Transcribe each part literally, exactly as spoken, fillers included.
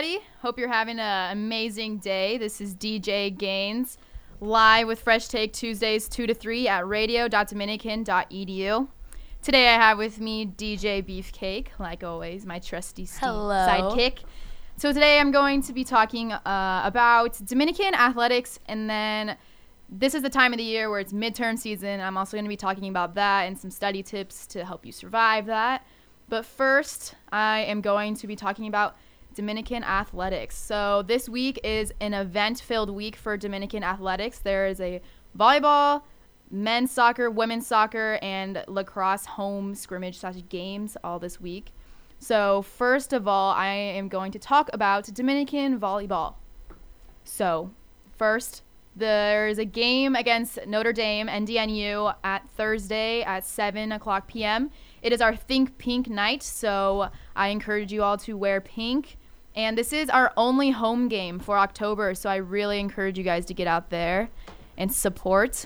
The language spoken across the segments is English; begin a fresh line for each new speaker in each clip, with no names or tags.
everybody. Hope you're having an amazing day. This is D J Gaines, live with Fresh Take Tuesdays two to three at radio dot dominican dot e d u. Today I have with me D J Beefcake, like always, my trusty Steve
Hello.
sidekick. So today I'm going to be talking uh, about Dominican athletics, and then this is the time of the year where it's midterm season. I'm also going to be talking about that and some study tips to help you survive that. But first, I am going to be talking about Dominican athletics. So this week is an event-filled week for Dominican athletics. There is a volleyball, men's soccer, women's soccer, and lacrosse home scrimmage slash games all this week. So first of all, I am going to talk about Dominican volleyball. So first, there's a game against Notre Dame, N D N U, at Thursday at seven o'clock p.m. It is our Think Pink night, so I encourage you all to wear pink. And this is our only home game for October, so I really encourage you guys to get out there and support.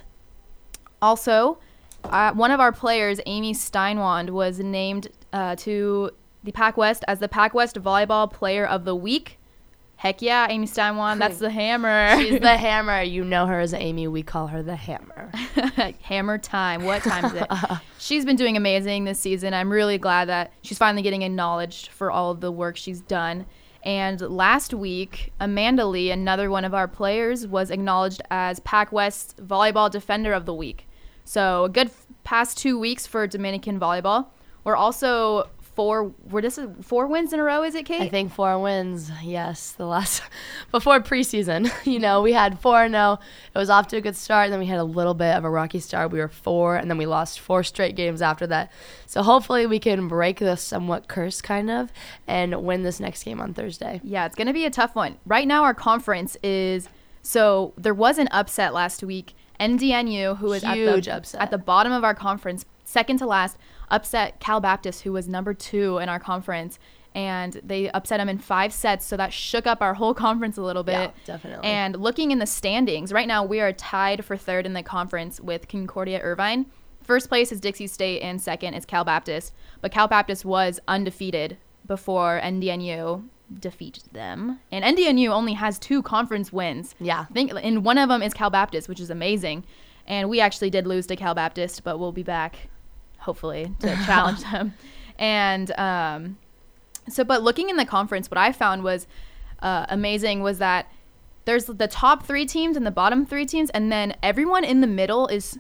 Also, uh, one of our players, Amy Steinwand, was named uh, to the Pac West as the Pac West Volleyball Player of the Week. Heck yeah, Amy Steinwand, that's the hammer.
She's the hammer. You know her as Amy. We call her the hammer.
Hammer time. What time is it? She's been doing amazing this season. I'm really glad that she's finally getting acknowledged for all of the work she's done. And last week, Amanda Lee, another one of our players, was acknowledged as Pac West Volleyball Defender of the Week. So a good f- past two weeks for Dominican volleyball. We're also four, we're just four wins in a row, is it, Kate?
I think four wins, yes. The last, before preseason, you know, we had four and oh. It was off to a good start. Then we had a little bit of a rocky start. We were four, and then we lost four straight games after that. So hopefully we can break this somewhat curse, kind of, and win this next game on Thursday.
Yeah, it's going to be a tough one. Right now our conference is, so there was an upset last week. N D N U, who is at the,
upset.
at the bottom of our conference, second to last, upset Cal Baptist, who was number two in our conference, and they upset them in five sets, so that shook up our whole conference a little bit.
Yeah, definitely.
And looking in the standings, right now we are tied for third in the conference with Concordia Irvine. First place is Dixie State, and second is Cal Baptist, but Cal Baptist was undefeated before N D N U defeated them, and N D N U only has two conference wins.
Yeah.
I think, and one of them is Cal Baptist, which is amazing. And we actually did lose to Cal Baptist, but we'll be back, hopefully, to challenge them. And um, so, but looking in the conference, what I found was uh, amazing was that there's the top three teams and the bottom three teams, and then everyone in the middle is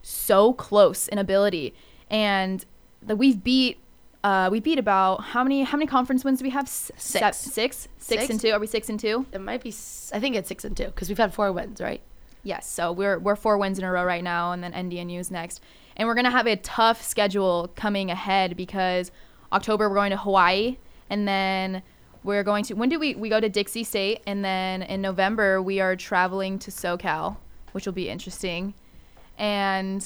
so close in ability. And the, we've beat uh, we beat about how many how many conference wins do we have? S-
Six.
Se- six, six, six and two. Are we six and two?
It might be, I think it's six and two, because we've had four wins, right?
Yes, so we're we're four wins in a row right now, and then N D N U is next. And we're going to have a tough schedule coming ahead because October we're going to Hawaii, and then we're going to, when do we, we go to Dixie State, and then in November we are traveling to SoCal, which will be interesting. And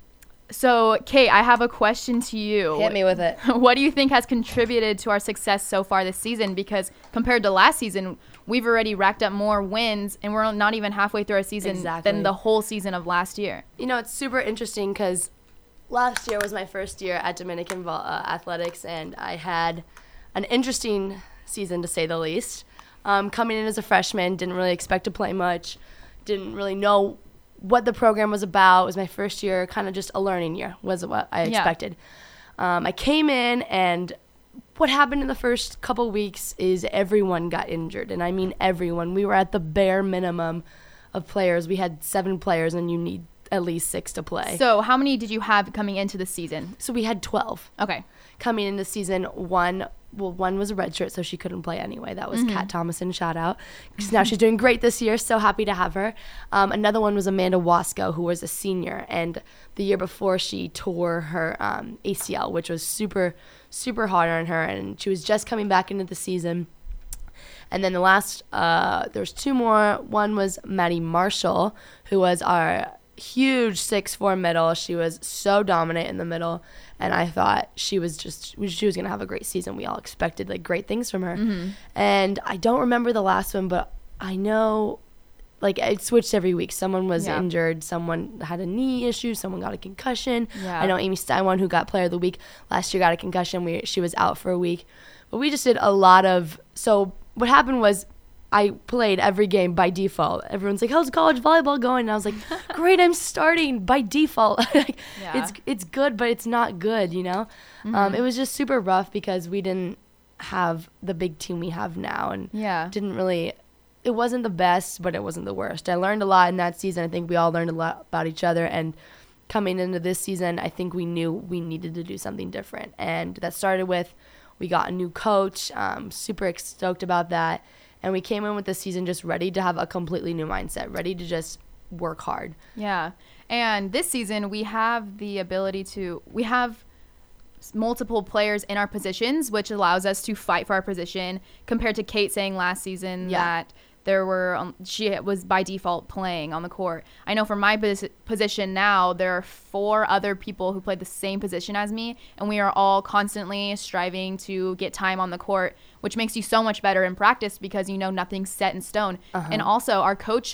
so, Kate, I have a question to you.
Hit me with it.
What do you think has contributed to our success so far this season? Because compared to last season, we've already racked up more wins, and we're not even halfway through our season
Exactly.
than the whole season of last year.
You know, it's super interesting because last year was my first year at Dominican Vol- uh, Athletics, and I had an interesting season, to say the least. Um, coming in as a freshman, didn't really expect to play much, didn't really know what the program was about. It was my first year, kind of just a learning year was what I
Yeah.
expected. Um, I came in, and what happened in the first couple weeks is everyone got injured, and I mean everyone. We were at the bare minimum of players. We had seven players, and you need at least six to play.
So how many did you have coming into the season?
So we had twelve.
Okay.
Coming into season one, well, one was a redshirt, so she couldn't play anyway. That was
Mm-hmm.
Kat Thomason, shout out. Because now she's doing great this year, so happy to have her. Um, another one was Amanda Wasco, who was a senior, and the year before she tore her um, A C L, which was super, super hard on her, and she was just coming back into the season. And then the last, uh, there's two more. One was Maddie Marshall, who was our huge six four middle. She was so dominant in the middle, and I thought she was just she was gonna have a great season. We all expected like great things from her.
Mm-hmm.
And I don't remember the last one, but I know like it switched every week. Someone was
Yeah.
injured, someone had a knee issue, someone got a concussion.
Yeah.
I know Amy Steinwand, who got player of the week last year, got a concussion. We she was out for a week. But we just did a lot of, so what happened was I played every game by default. Everyone's like, how's college volleyball going? And I was like, great, I'm starting by default. Like,
Yeah.
It's it's good, but it's not good, you know?
Mm-hmm.
Um, it was just super rough because we didn't have the big team we have now. And
Yeah.
didn't really, it wasn't the best, but it wasn't the worst. I learned a lot in that season. I think we all learned a lot about each other. And coming into this season, I think we knew we needed to do something different. And that started with, we got a new coach. Um, super stoked about that. And we came in with this season just ready to have a completely new mindset, ready to just work hard.
Yeah. And this season, we have the ability to, we have s- multiple players in our positions, which allows us to fight for our position compared to Kate saying last season
Yeah.
that there were, um, she was by default playing on the court. I know for my pos- position now, there are four other people who played the same position as me, and we are all constantly striving to get time on the court, which makes you so much better in practice because you know nothing's set in stone.
Uh-huh.
And also, our coach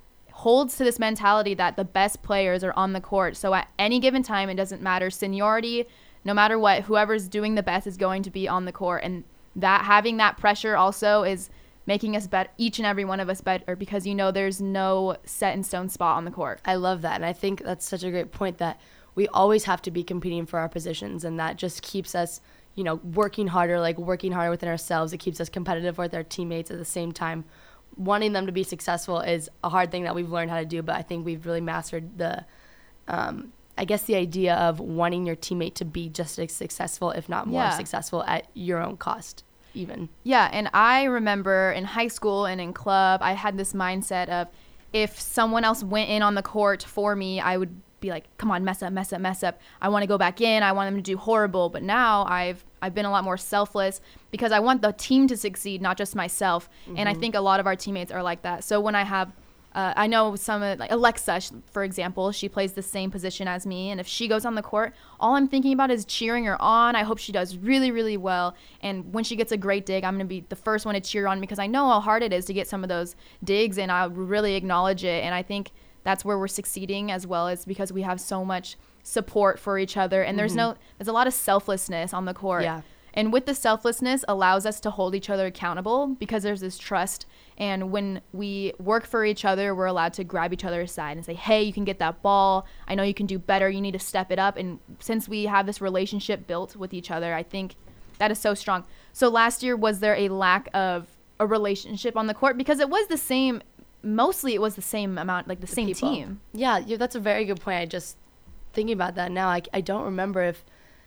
holds to this mentality that the best players are on the court. So at any given time, it doesn't matter seniority, no matter what, whoever's doing the best is going to be on the court. And that having that pressure also is making us better, each and every one of us better, because you know there's no set in stone spot on the court.
I love that. And I think that's such a great point that we always have to be competing for our positions. And that just keeps us, you know, working harder, like working harder within ourselves. It keeps us competitive with our teammates at the same time. Wanting them to be successful is a hard thing that we've learned how to do, but I think we've really mastered the, um, I guess the idea of wanting your teammate to be just as successful, if not more
Yeah.
successful at your own cost, even.
Yeah, and I remember in high school and in club, I had this mindset of if someone else went in on the court for me, I would be like, come on, mess up, mess up, mess up. I want to go back in. I want them to do horrible. But now I've I've been a lot more selfless because I want the team to succeed, not just myself. Mm-hmm. And I think a lot of our teammates are like that. So when I have, uh, I know some, of, like Alexa, for example, she plays the same position as me. And if she goes on the court, all I'm thinking about is cheering her on. I hope she does really, really well. And when she gets a great dig, I'm going to be the first one to cheer on because I know how hard it is to get some of those digs, and I really acknowledge it. And I think that's where we're succeeding, as well as because we have so much support for each other. And there's no, there's a lot of selflessness on the court.
Yeah.
And with the selflessness allows us to hold each other accountable because there's this trust. And when we work for each other, we're allowed to grab each other aside and say, hey, you can get that ball. I know you can do better. You need to step it up. And since we have this relationship built with each other, I think that is so strong. So last year, was there a lack of a relationship on the court? Because it was the same, mostly it was the same amount, like the, the same
people.
team.
Yeah, yeah, that's a very good point. I just thinking about that now, I, I don't remember if,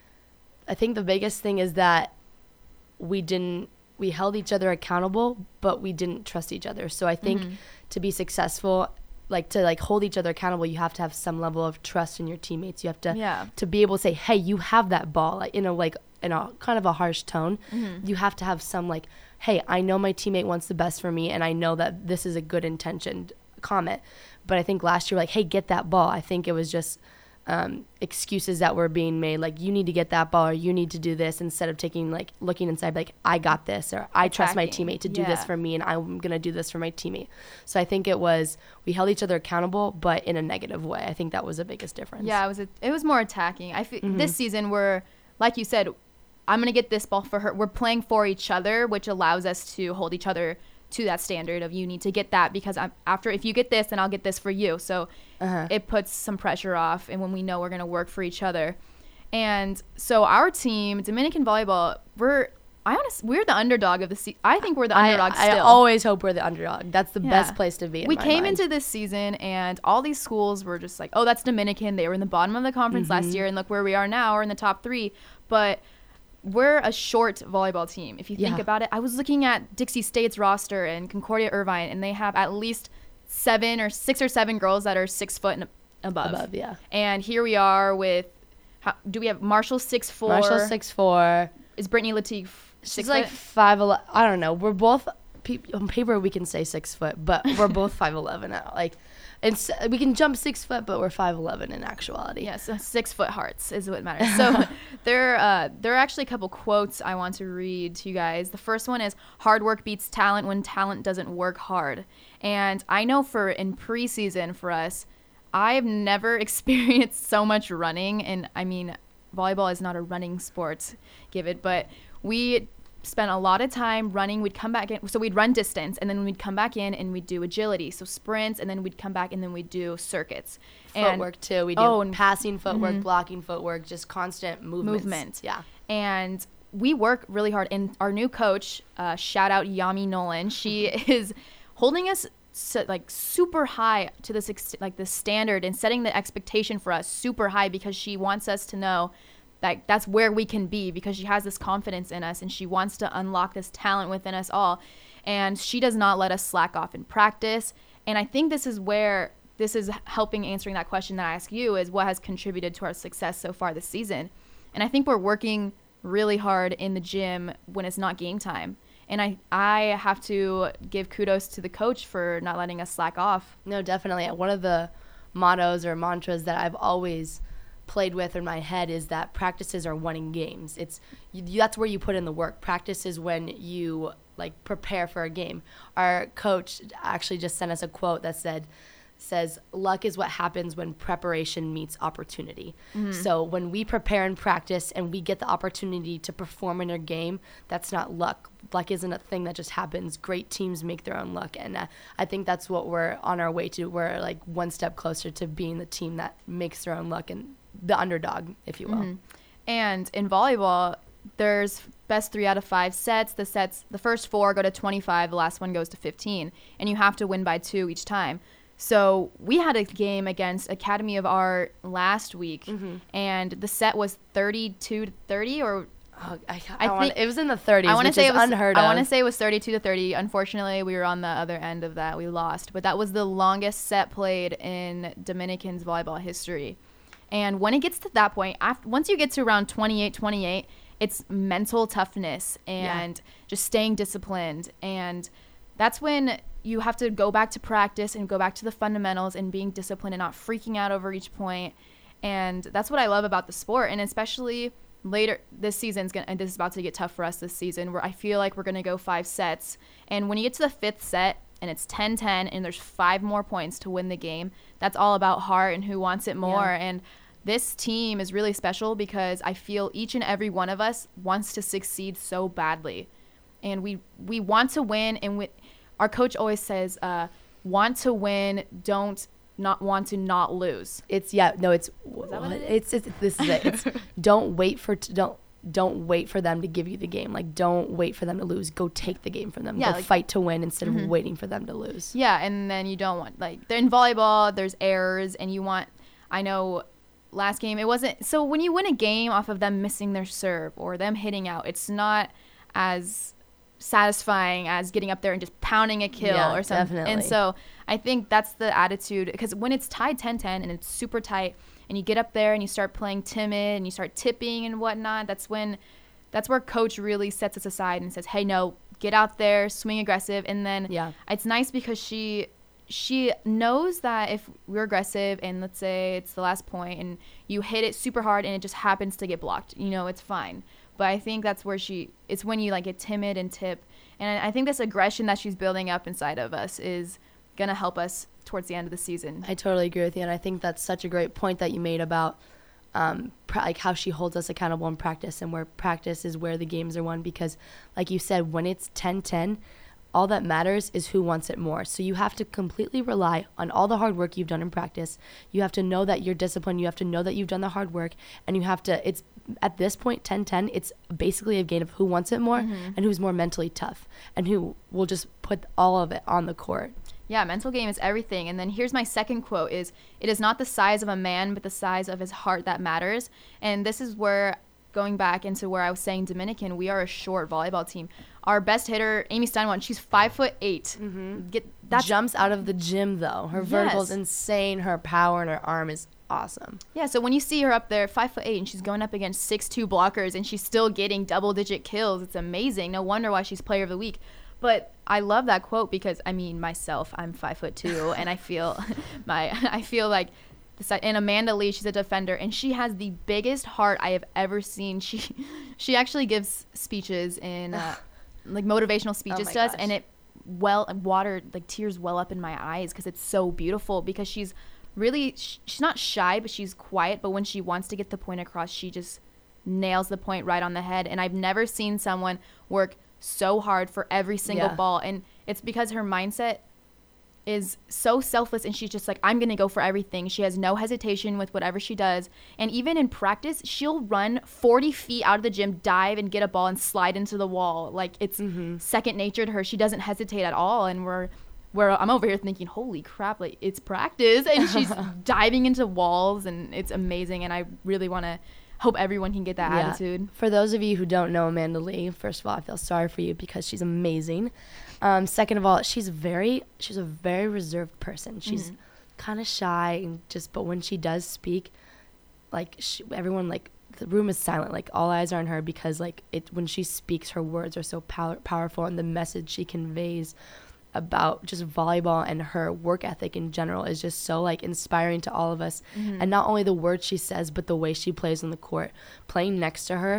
I think the biggest thing is that we didn't, we held each other accountable, but we didn't trust each other. So I think
Mm-hmm.
to be successful, like to like hold each other accountable, you have to have some level of trust in your teammates. You have to,
Yeah.
to be able to say, hey, you have that ball, like, in a, like, in a kind of a harsh tone.
Mm-hmm.
You have to have some like, hey, I know my teammate wants the best for me, and I know that this is a good intentioned comment. But I think last year, like, hey, get that ball. I think it was just um, excuses that were being made, like, you need to get that ball, or you need to do this, instead of taking, like, looking inside, like, I got this, or I trust my
Attacking.
teammate to do this
Yeah.
for me, and I'm going to do this for my teammate. So I think it was, we held each other accountable, but in a negative way. I think that was the biggest difference.
Yeah, it was a, it was more attacking. I fe-
Mm-hmm.
this season we're, like you said, I'm gonna get this ball for her. We're playing for each other, which allows us to hold each other to that standard of you need to get that because I'm after if you get this, then I'll get this for you. So
Uh-huh.
it puts some pressure off, and when we know we're gonna work for each other, and so our team, Dominican volleyball, we're I honestly we're the underdog of the se- I think we're the underdog
I,
still.
I always hope we're the underdog. That's the
Yeah.
best place to be. In
we
my
came
mind.
into this season and all these schools were just like, oh, that's Dominican. They were in the bottom of the conference
Mm-hmm.
last year, and look where we are now. We're in the top three. But we're a short volleyball team. If you think
Yeah.
about it, I was looking at Dixie State's roster and Concordia Irvine, and they have at least seven or six or seven girls that are six foot and above.
Above, yeah.
And here we are with, how, do we have Marshall six four?
Marshall six four.
Is Brittany Latique
She's
six
like
foot?
five eleven. I don't know. We're both pe- on paper we can say six foot, but we're both five eleven now. Like, it's we can jump six foot, but we're five eleven in actuality.
Yes, uh, six foot hearts is what matters. So there, uh, there are actually a couple quotes I want to read to you guys. The first one is, "Hard work beats talent when talent doesn't work hard." And I know for in preseason for us, I've never experienced so much running. And I mean, volleyball is not a running sport, give it, but we spent a lot of time running. We'd come back in. So we'd run distance, and then we'd come back in and we'd do agility. So sprints, and then we'd come back and then we'd do circuits.
Footwork,
and,
too. We do
oh, and,
passing footwork,
mm-hmm.
blocking footwork, just constant movements.
Movement.
Yeah.
And we work really hard. And our new coach, uh, shout out Yami Nolan, she is holding us so, like super high to this ex- like the standard and setting the expectation for us super high, because she wants us to know that that's where we can be, because she has this confidence in us and she wants to unlock this talent within us all. And she does not let us slack off in practice. And I think this is where this is helping answering that question that I asked you, is what has contributed to our success so far this season. And I think we're working really hard in the gym when it's not game time. And I, I have to give kudos to the coach for not letting us slack off.
No, definitely. One of the mottos or mantras that I've always played with in my head is that practices are winning games. It's you, that's where you put in the work. Practice is when you like prepare for a game. Our coach actually just sent us a quote that said, says, luck is what happens when preparation meets opportunity. Mm-hmm. So when we prepare and practice and we get the opportunity to perform in a game, that's not luck. Luck isn't a thing that just happens. Great teams make their own luck. And uh, I think that's what we're on our way to. We're like one step closer to being the team that makes their own luck and the underdog, if you will.
Mm-hmm. And in volleyball, there's best three out of five sets. The sets, the first four go to twenty-five. The last one goes to fifteen. And you have to win by two each time. So we had a game against Academy of Art last week, mm-hmm. and the set was thirty-two to thirty, or
oh, I, I,
I
wanna,
think
it was in the thirties.
I want to say it was
unheard
I
of.
want to say it was thirty-two to thirty. Unfortunately, we were on the other end of that. We lost, but that was the longest set played in Dominican's volleyball history. And when it gets to that point, after, once you get to around twenty-eight twenty-eight, it's mental toughness and yeah. just staying disciplined, and that's when you have to go back to practice and go back to the fundamentals and being disciplined and not freaking out over each point. And that's what I love about the sport. And especially later this season's gonna, and this is about to get tough for us this season, where I feel like we're going to go five sets. And when you get to the fifth set and it's ten ten and there's five more points to win the game, that's all about heart and who wants it more. Yeah. And this team is really special because I feel each and every one of us wants to succeed so badly. And we, we want to win, and we, our coach always says, uh, want to win, don't not want to not lose.
It's yeah, no, it's
is that what it
is? It's, it's this is it. It's don't wait for t- don't don't wait for them to give you the game. Like don't wait for them to lose. Go take the game from them.
Yeah,
Go
like,
fight to win instead
mm-hmm.
of waiting for them to lose.
Yeah, and then you don't want like in volleyball there's errors, and you want I know last game it wasn't so when you win a game off of them missing their serve or them hitting out, it's not as satisfying as getting up there and just pounding a kill
yeah,
or something.
Definitely.
And so I think that's the attitude, because when it's tied ten ten and it's super tight and you get up there and you start playing timid and you start tipping and whatnot, that's when that's where coach really sets us aside and says, hey, no, get out there, swing aggressive. And then
yeah.
it's nice because she she knows that if we're aggressive and let's say it's the last point and you hit it super hard and it just happens to get blocked, you know, it's fine. But I think that's where she, it's when you like get timid and tip. And I think this aggression that she's building up inside of us is going to help us towards the end of the season.
I totally agree with you. And I think that's such a great point that you made about um, pr- like how she holds us accountable in practice, and where practice is where the games are won. Because like you said, when it's ten ten, all that matters is who wants it more. So you have to completely rely on all the hard work you've done in practice. You have to know that you're disciplined. You have to know that you've done the hard work. And you have to, it's at this point, ten ten, it's basically a game of who wants it more mm-hmm. and who's more mentally tough and who will just put all of it on the court.
Yeah, mental game is everything. And then here's my second quote is, it is not the size of a man, but the size of his heart that matters. And this is where, going back into where I was saying Dominican, we are a short volleyball team. Our best hitter, Amy Steinwand, she's five foot eight.
Mm-hmm. Get that jumps out of the gym though. Her yes. vertical is insane. Her power and her arm is awesome.
Yeah, so when you see her up there, five foot eight, and she's going up against six two blockers, and she's still getting double digit kills, it's amazing. No wonder why she's Player of the Week. But I love that quote because I mean myself, I'm five foot two, and I feel my I feel like. And Amanda Lee, she's a defender, and she has the biggest heart I have ever seen. She, she actually gives speeches in, uh, like motivational speeches
oh
to us,
gosh.
and it well water like tears well up in my eyes because it's so beautiful. Because she's really sh- she's not shy, but she's quiet. But when she wants to get the point across, she just nails the point right on the head. And I've never seen someone work so hard for every single
Yeah.
ball. And it's because her mindset is so selfless, and she's just like, I'm going to go for everything. She has no hesitation with whatever she does. And even in practice, she'll run forty feet out of the gym, dive and get a ball and slide into the wall. Like, it's
Mm-hmm.
second nature to her. She doesn't hesitate at all. And we're, where I'm over here thinking, holy crap, like, it's practice. And she's diving into walls, and it's amazing. And I really want to hope everyone can get that
Yeah.
attitude.
For those of you who don't know Amanda Lee, first of all, I feel sorry for you because she's amazing. Um, second of all, she's very she's a very reserved person. She's
Mhm.
kind of shy, and just but when she does speak, like she, everyone like the room is silent. Like all eyes are on her because like it when she speaks, her words are so pow- powerful, and the message she conveys about just volleyball and her work ethic in general is just so like inspiring to all of us.
Mhm.
And not only the words she says, but the way she plays on the court. Playing next to her,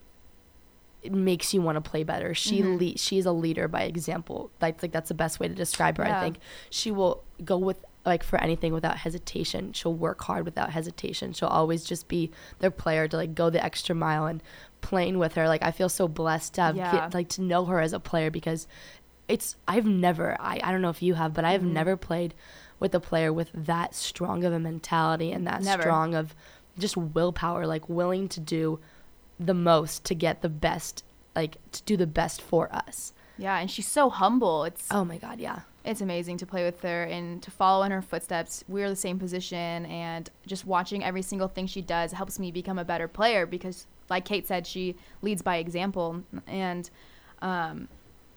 it makes you want to play better. She
Mhm.
le- she's a leader by example. Like like that's the best way to describe her.
Yeah.
I think she will go with like for anything without hesitation. She'll work hard without hesitation. She'll always just be their player to like go the extra mile. And playing with her, like I feel so blessed to have
Yeah.
get, like to know her as a player because it's I've never I, I don't know if you have, but I've
Mhm.
never played with a player with that strong of a mentality and that
Never.
strong of just willpower, like willing to do the most to get the best, like to do the best for us.
Yeah, and she's so humble. It's
Oh my God, yeah.
it's amazing to play with her and to follow in her footsteps. We're the same position, and just watching every single thing she does helps me become a better player because, like Kate said, she leads by example. And um,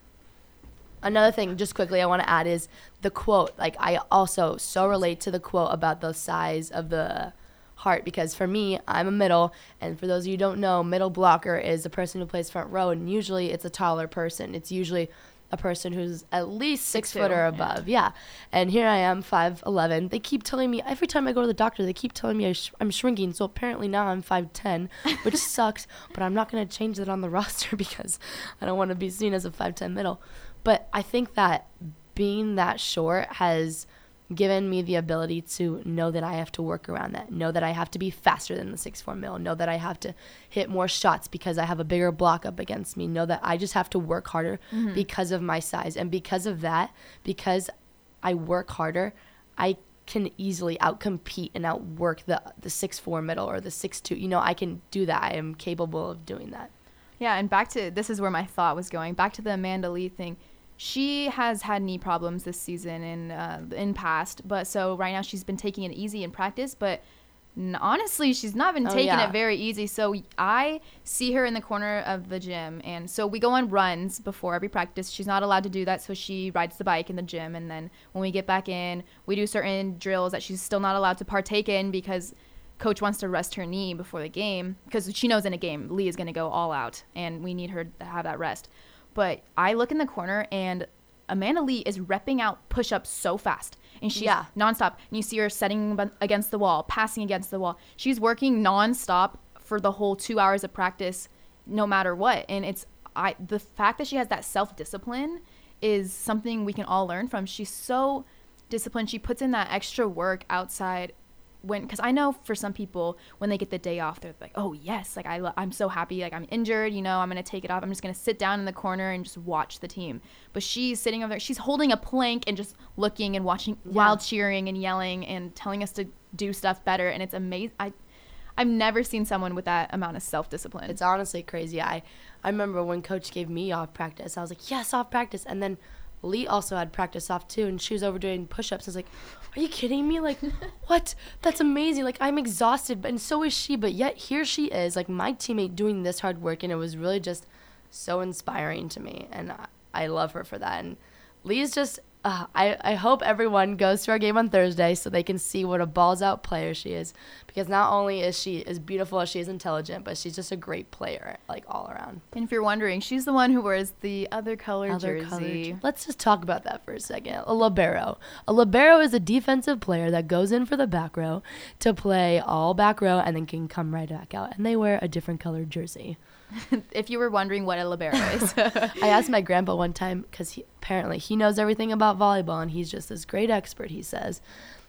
Another thing, just quickly, I want to add is the quote. Like, I also so relate to the quote about the size of the heart because for me, I'm a middle, and for those of you who don't know, middle blocker is the person who plays front row, and usually it's a taller person. It's usually a person who's at least six,
Six
foot
two,
or
yeah.
above. Yeah. And here I am, five eleven. They keep telling me, every time I go to the doctor, they keep telling me I sh- I'm shrinking. So apparently now I'm five ten, which sucks, but I'm not going to change that on the roster because I don't want to be seen as a five ten middle. But I think that being that short has given me the ability to know that I have to work around that, know that I have to be faster than the six four mil, know that I have to hit more shots because I have a bigger block up against me, know that I just have to work harder
Mhm.
because of my size. And because of that, because I work harder, I can easily outcompete and outwork the the six four middle or the six two. You know, I can do that. I am capable of doing that.
yeah, and back to this is where my thought was going. Back to the Amanda Lee thing. She has had knee problems this season and uh, in past, but so right now she's been taking it easy in practice. But n- honestly, she's not been
Oh,
taking
yeah.
it very easy. So I see her in the corner of the gym, and so we go on runs before every practice. She's not allowed to do that, so she rides the bike in the gym. And then when we get back in, we do certain drills that she's still not allowed to partake in because coach wants to rest her knee before the game because she knows in a game Lee is going to go all out, and we need her to have that rest. But I look in the corner, and Amanda Lee is repping out push-ups so fast. And she's
Yeah.
nonstop. And you see her setting bu- against the wall, passing against the wall. She's working nonstop for the whole two hours of practice, no matter what. And it's I the fact that she has that self-discipline is something we can all learn from. She's so disciplined. She puts in that extra work outside when, because I know for some people when they get the day off, they're like, oh yes, like I lo- I'm so happy, like I'm injured, you know, I'm gonna take it off, I'm just gonna sit down in the corner and just watch the team. But she's sitting over there, she's holding a plank and just looking and watching
Yeah.
while cheering and yelling and telling us to do stuff better. And it's amazing. I I've never seen someone with that amount of self-discipline.
It's honestly crazy. I, I remember when coach gave me off practice, I was like, yes, off practice. And then Lee also had practice off too, and she was over doing push-ups. I was like, are you kidding me? Like, what? That's amazing. Like, I'm exhausted, but and so is she. But yet here she is, like my teammate doing this hard work, and it was really just so inspiring to me. And I, I love her for that. And Lee's just, uh, I, I hope everyone goes to our game on Thursday so they can see what a balls out player she is. Because not only is she as beautiful as she is intelligent, but she's just a great player, like all around.
And if you're wondering, she's the one who wears the other color
Other
jersey.
colored jer- Let's just talk about that for a second. A libero. A libero is a defensive player that goes in for the back row to play all back row and then can come right back out. And they wear a different colored jersey.
If you were wondering what a libero is.
I asked my grandpa one time because he, apparently he knows everything about volleyball and he's just this great expert, he says.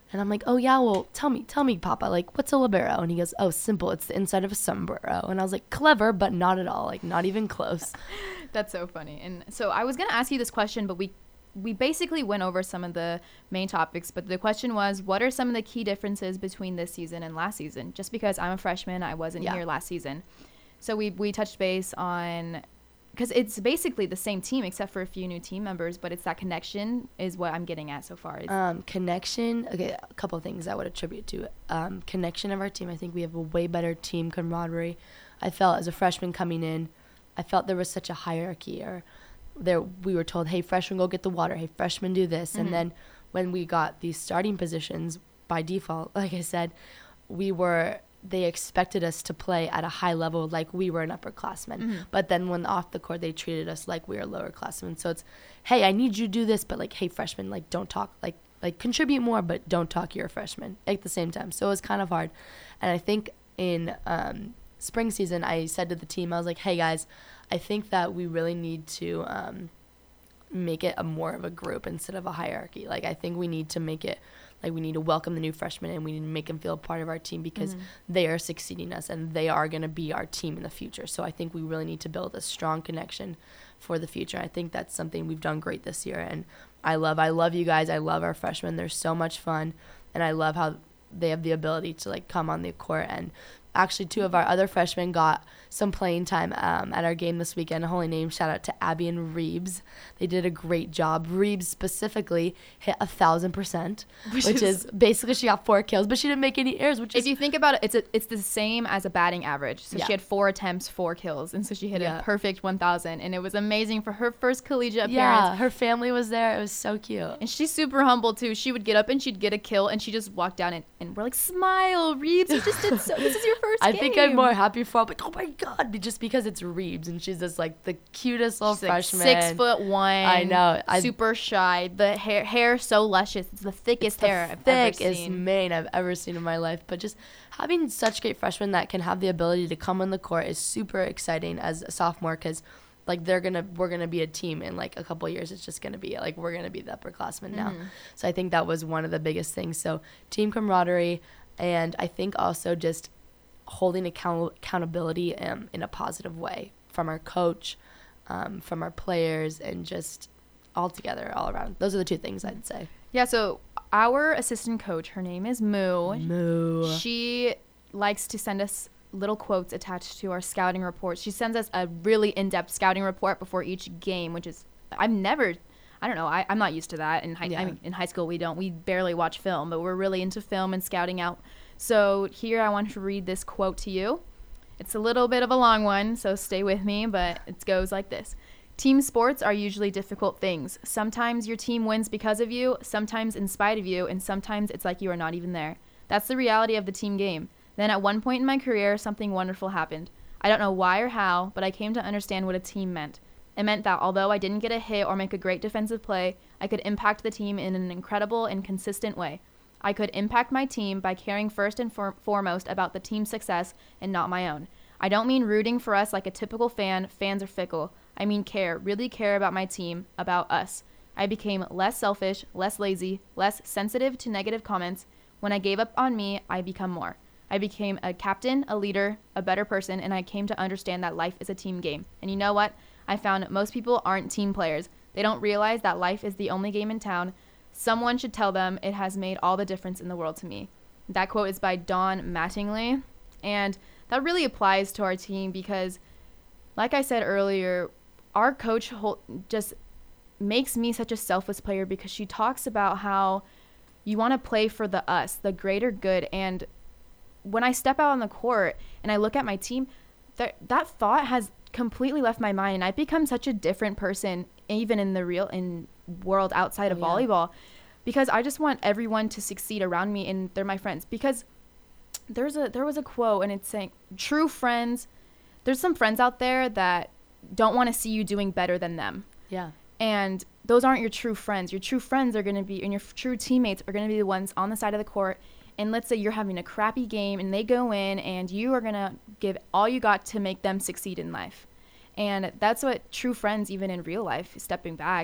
And I'm like, oh, yeah, well, tell me, tell me, Papa, like, what's a libero? And he goes, oh, simple. It's the inside of a sombrero. And I was like, clever, but not at all. Like, not even close.
That's so funny. And so I was going to ask you this question, but we we basically went over some of the main topics. But the question was, what are some of the key differences between this season and last season? Just because I'm a freshman, I wasn't
Yeah.
here last season. So we, we touched base on, because it's basically the same team except for a few new team members, but it's that connection is what I'm getting at so far. Is
Um, connection. Okay, a couple of things I would attribute to it. Um, connection of our team. I think we have a way better team camaraderie. I felt as a freshman coming in, I felt there was such a hierarchy. Or there, we were told, hey, freshmen, go get the water. Hey, freshmen, do this.
Mhm.
And then when we got these starting positions, by default, like I said, we were. They expected us to play at a high level like we were an upperclassman.
Mhm.
But then when off the court, they treated us like we were lower classmen. So it's, hey, I need you to do this, but like, hey, freshman, like, don't talk, like, like contribute more, but don't talk, you're a freshman at the same time. So it was kind of hard. And I think in um, spring season, I said to the team, I was like, hey, guys, I think that we really need to um, make it a more of a group instead of a hierarchy. Like, I think we need to make it, like, we need to welcome the new freshmen and we need to make them feel part of our team because
Mhm.
they are succeeding us and they are going to be our team in the future. So I think we really need to build a strong connection for the future. I think that's something we've done great this year. And I love, I love you guys. I love our freshmen. They're so much fun. And I love how they have the ability to, like, come on the court. And actually, two of our other freshmen got some playing time um, at our game this weekend. A holy name, shout out to Abby and Reeves. They did a great job. Reeves specifically hit a thousand percent,
Which
which
is-
is basically she got four kills, but she didn't make any errors, which
If
is
you think about it, it's a, it's the same as a batting average. So
Yeah.
she had four attempts, four kills, and so she hit
Yeah.
a perfect one thousand, and it was amazing for her first collegiate appearance.
yeah. Her family was there. It was so cute.
And she's super humble too. She would get up and she'd get a kill, and she just walked down and, and we're like, "Smile, Reeves! You just did so. This is your first
I
game."
think I'm more happy for her. Like, oh my god, just because it's Reeves and she's just like the cutest little
She's like
freshman.
six foot one.
I know. I-
super shy. The hair, hair so luscious. It's the thickest
It's the
hair I've ever
thickest
seen.
mane I've ever seen in my life. But just having such great freshmen that can have the ability to come on the court is super exciting as a sophomore because, like, they're gonna we're gonna be a team in like a couple of years. It's just gonna be like we're gonna be the upperclassmen now.
Mhm.
So I think that was one of the biggest things. So team camaraderie, and I think also just holding account- accountability um, in a positive way from our coach, um, from our players, and just all together, all around. Those are the two things I'd say.
Yeah. So our assistant coach, her name is Moo.
Moo.
She likes to send us little quotes attached to our scouting reports. She sends us a really in-depth scouting report before each game, which is I've never, I don't know, I, I'm not used to that. In high,
Yeah.
I mean, in high school, we don't, we barely watch film, but we're really into film and scouting out. So here I want to read this quote to you. It's a little bit of a long one, so stay with me, but it goes like this. Team sports are usually difficult things. Sometimes your team wins because of you, sometimes in spite of you, and sometimes it's like you are not even there. That's the reality of the team game. Then at one point in my career, something wonderful happened. I don't know why or how, but I came to understand what a team meant. It meant that although I didn't get a hit or make a great defensive play, I could impact the team in an incredible and consistent way. I could impact my team by caring first and for- foremost about the team's success and not my own. I don't mean rooting for us like a typical fan. Fans are fickle. I mean care, really care about my team, about us. I became less selfish, less lazy, less sensitive to negative comments. When I gave up on me, I become more. I became a captain, a leader, a better person, and I came to understand that life is a team game. And you know what? I found most people aren't team players. They don't realize that life is the only game in town. Someone should tell them it has made all the difference in the world to me. That quote is by Dawn Mattingly, and that really applies to our team because, like I said earlier, our coach hol- just makes me such a selfless player because she talks about how you want to play for the us, the greater good. And when I step out on the court and I look at my team, that that thought has completely left my mind, and I've become such a different person, even in the real in world outside of
Oh, yeah.
volleyball, because I just want everyone to succeed around me, and they're my friends. Because there's a there was a quote, and it's saying, "True friends." There's some friends out there that don't want to see you doing better than them.
Yeah.
And those aren't your true friends. Your true friends are going to be, and your f- true teammates are going to be the ones on the side of the court. And let's say you're having a crappy game and they go in and you are going to give all you got to make them succeed in life. And that's what true friends, even in real life, stepping back,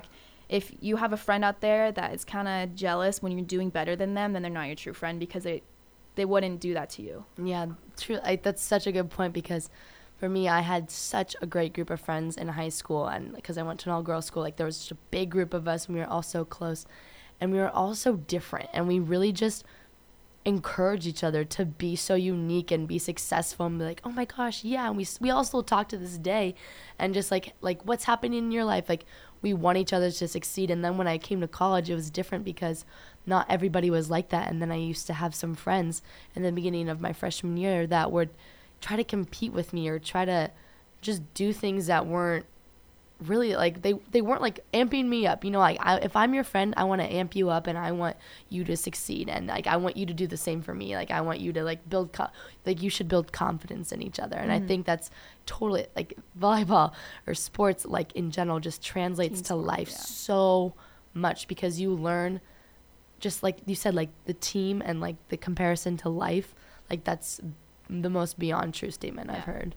if you have a friend out there that is kind of jealous when you're doing better than them, then they're not your true friend, because they they wouldn't do that to you.
Yeah, true. Like, that's such a good point, because for me, I had such a great group of friends in high school, and because I went to an all-girls school, like, there was such a big group of us, and we were all so close, and we were all so different, and we really just encourage each other to be so unique and be successful and be like, oh my gosh, yeah. And we we all still talk to this day, and just like like what's happening in your life, like we want each other to succeed. And then when I came to college, it was different, because not everybody was like that. And then I used to have some friends in the beginning of my freshman year that would try to compete with me, or try to just do things that weren't really like, they they weren't like amping me up, you know, like I, if I'm your friend, I want to amp you up, and I want you to succeed, and like I want you to do the same for me. Like I want you to like build co- like you should build confidence in each other. And mm-hmm. I think that's totally like volleyball or sports, like in general, just translates Team to sport, life yeah. so much, because you learn, just like you said, like the team and like the comparison to life. Like that's the most beyond true statement yeah. I've heard.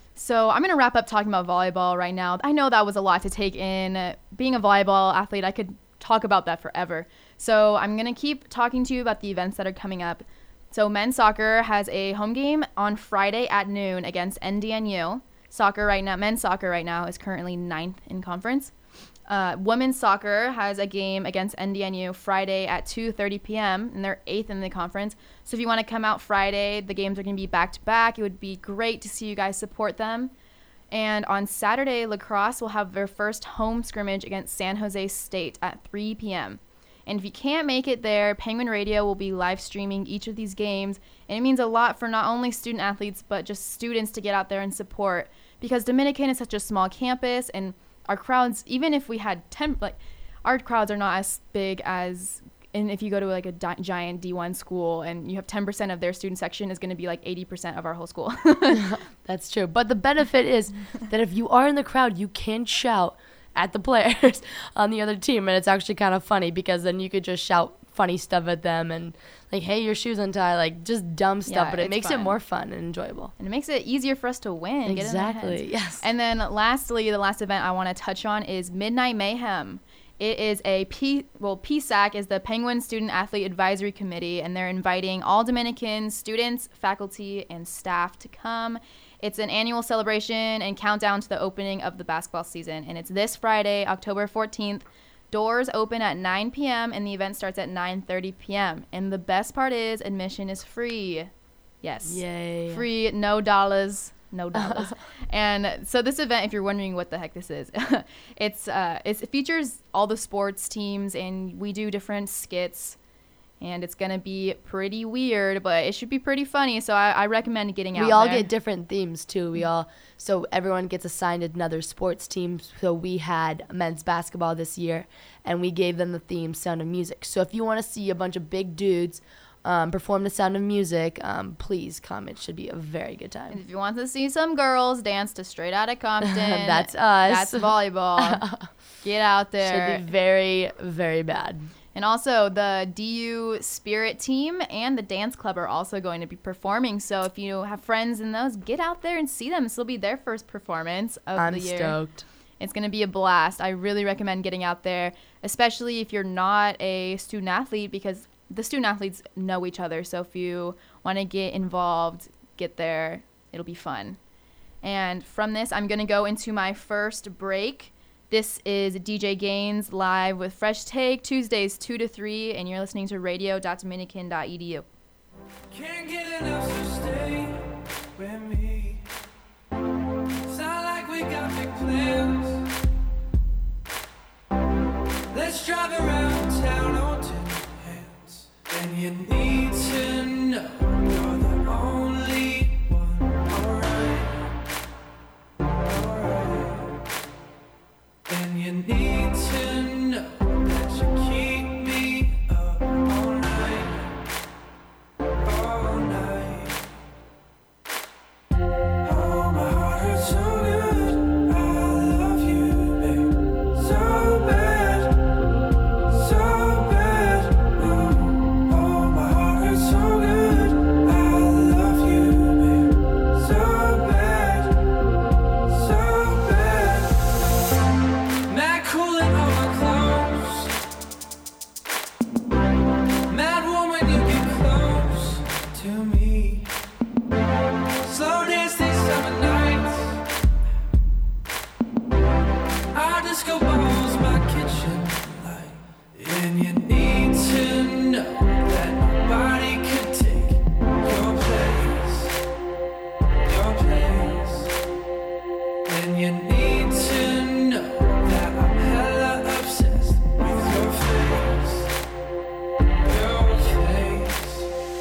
So I'm going to wrap up talking about volleyball right now. I know that was a lot to take in. Being a volleyball athlete, I could talk about that forever. So I'm going to keep talking to you about the events that are coming up. So men's soccer has a home game on Friday at noon against N D N U. Soccer right now, men's soccer right now is currently ninth in conference. Uh, women's soccer has a game against N D N U Friday at two thirty p.m. and they're eighth in the conference. So if you want to come out Friday, the games are going to be back-to-back. It would be great to see you guys support them. And on Saturday, lacrosse will have their first home scrimmage against San Jose State at three p.m. And if you can't make it there, Penguin Radio will be live streaming each of these games. And it means a lot for not only student athletes, but just students to get out there and support, because Dominican is such a small campus, and our crowds, even if we had ten, like, our crowds are not as big as, and if you go to like a di- giant D one school and you have ten percent of their student section, is going to be like eighty percent of our whole school.
That's true. But the benefit is that if you are in the crowd, you can shout at the players on the other team. And it's actually kind of funny, because then you could just shout funny stuff at them and like, hey, your shoes untied, like just dumb stuff, yeah, but it makes fun. It more fun and enjoyable.
And it makes it easier for us to win.
Exactly,
get
yes.
And then lastly, the last event I want to touch on is Midnight Mayhem. It is a P, well, P S A C is the Penguin Student Athlete Advisory Committee, and they're inviting all Dominican students, faculty, and staff to come. It's an annual celebration and countdown to the opening of the basketball season, and it's this Friday, October fourteenth. Doors open at nine p.m. and the event starts at nine thirty p.m. And the best part is admission is free. Yes.
Yay.
Free, no dollars. No dollars. And so this event, if you're wondering what the heck this is, it's uh, it's, it features all the sports teams, and we do different skits. And it's going to be pretty weird, but it should be pretty funny. So I, I recommend getting out
We all
there.
get different themes, too. We all, so everyone gets assigned another sports team. So we had men's basketball this year, and we gave them the theme Sound of Music. So if you want to see a bunch of big dudes um, perform the Sound of Music, um, please come. It should be a very good time.
And if you want to see some girls dance to Straight Outta Compton,
that's us.
That's volleyball. Get out there.
Should be very, very bad.
And also, the D U Spirit team and the dance club are also going to be performing. So if you have friends in those, get out there and see them. This will be their first performance of
I'm
the year.
I'm stoked.
It's going to be a blast. I really recommend getting out there, especially if you're not a student athlete, because the student athletes know each other. So if you want to get involved, get there. It'll be fun. And from this, I'm going to go into my first break. This is D J Gaines live with Fresh Take, Tuesdays two to three, and you're listening to radio dot dominican dot e d u. Can't get enough, so stay with me. It's not like we got big plans. Let's drive around town on ten hands. And you need to know you're the only one. Alright, alright. And you need to know that you keep me up all night, all night. Oh, my heart hurts so good, I love you.
you need to know that I'm hella obsessed with your face, your face.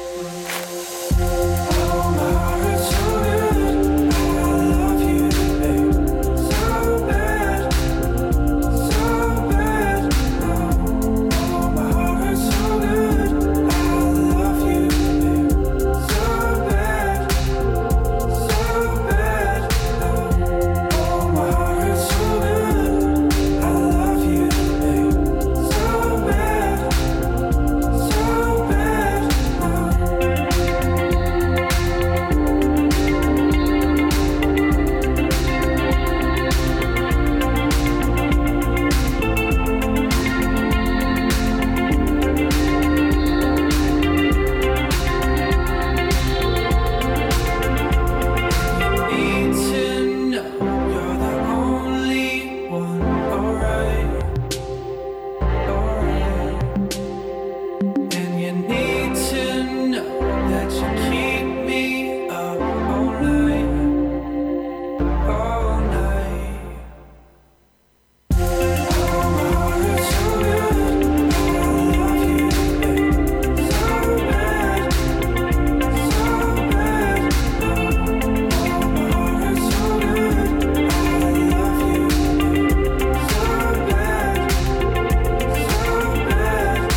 Oh, my heart hurts so good, I love you, babe, so bad, so bad. Oh, oh, my heart hurts so good, I love you, babe, so bad, so bad. Oh, my heart hurts so good, I love you, babe, so bad, so bad. Need to know you're the only one. Alright, alright. And you need to know that you keep me up all night, all night. Oh, my heart hurts so good, I love you, babe, so bad, so bad. Oh, my heart hurts so good, I love you, babe, so bad, so bad.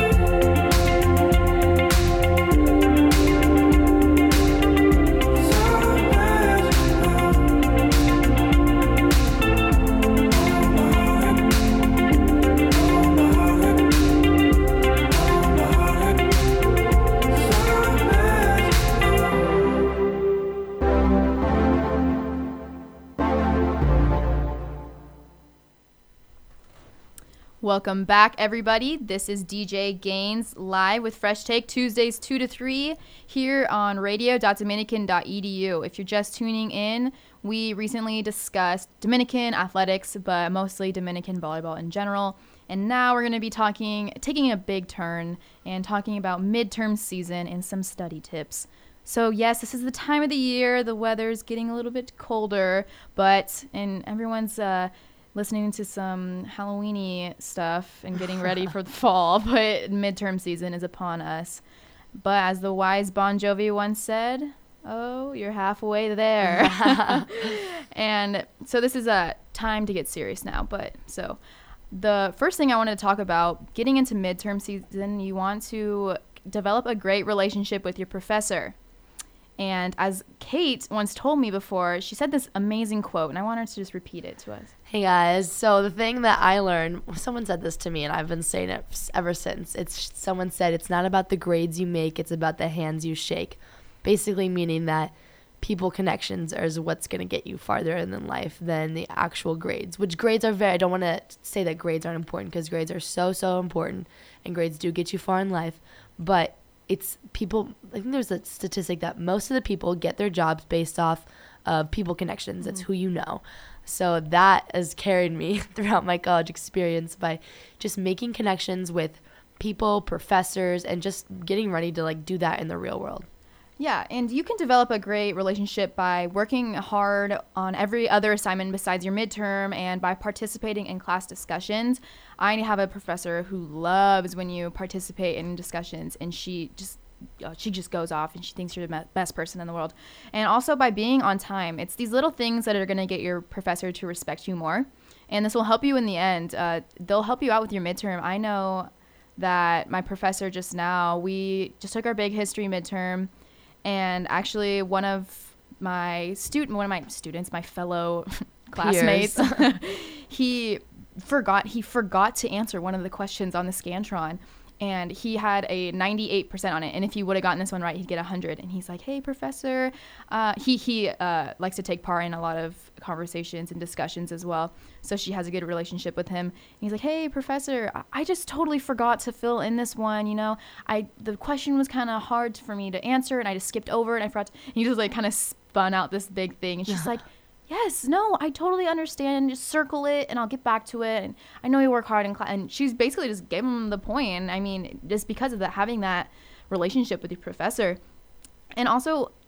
Welcome back, everybody. This is D J Gaines live with Fresh Take Tuesdays two to three here on radio dot dominican dot e d u. If you're just tuning in, we recently discussed Dominican athletics, but mostly Dominican volleyball in general. And now we're going to be talking, taking a big turn and talking about midterm season and some study tips. So yes, this is the time of the year. The weather's getting a little bit colder, but and everyone's uh, listening to some Halloween-y stuff and getting ready for the fall, but midterm season is upon us. But as the wise Bon Jovi once said, oh, you're halfway there. And so this is a time to get serious now. But so the first thing I wanted to talk about, getting into midterm season, you want to develop a great relationship with your professor. And as Kate once told me before, she said this amazing quote, and I want her to just repeat it to us.
Hey guys, so the thing that I learned, someone said this to me and I've been saying it s- ever since. It's someone said it's not about the grades you make, it's about the hands you shake. Basically meaning that people connections is what's going to get you farther in life than the actual grades, which grades are very, I don't want to say that grades aren't important because grades are so, so important and grades do get you far in life, but it's people, I think there's a statistic that most of the people get their jobs based off of people connections. It's who you know. So that has carried me throughout my college experience by just making connections with people, professors, and just getting ready to like do that in the real world.
Yeah, and you can develop a great relationship by working hard on every other assignment besides your midterm and by participating in class discussions. I have a professor who loves when you participate in discussions, and she just uh, she just goes off and she thinks you're the me- best person in the world. And also by being on time. It's these little things that are going to get your professor to respect you more, and this will help you in the end. Uh, they'll help you out with your midterm. I know that my professor just now, we just took our big history midterm. And actually, one of my student, one of my students, my fellow classmates, he forgot he forgot to answer one of the questions on the Scantron, and he had a ninety-eight percent on it. And if he would have gotten this one right, he'd get one hundred. And he's like, "Hey, professor," uh, he he uh, likes to take part in a lot of conversations and discussions as well. So she has a good relationship with him. And he's like, "Hey, professor, I just totally forgot to fill in this one. You know, I the question was kind of hard for me to answer, and I just skipped over it. And I forgot." To, and he just like kind of spun out this big thing, and she's like, "Yes, no, I totally understand. Just circle it, and I'll get back to it. And I know you work hard in class." And she's basically just gave him the point. I mean, just because of that, having that relationship with your professor. And also,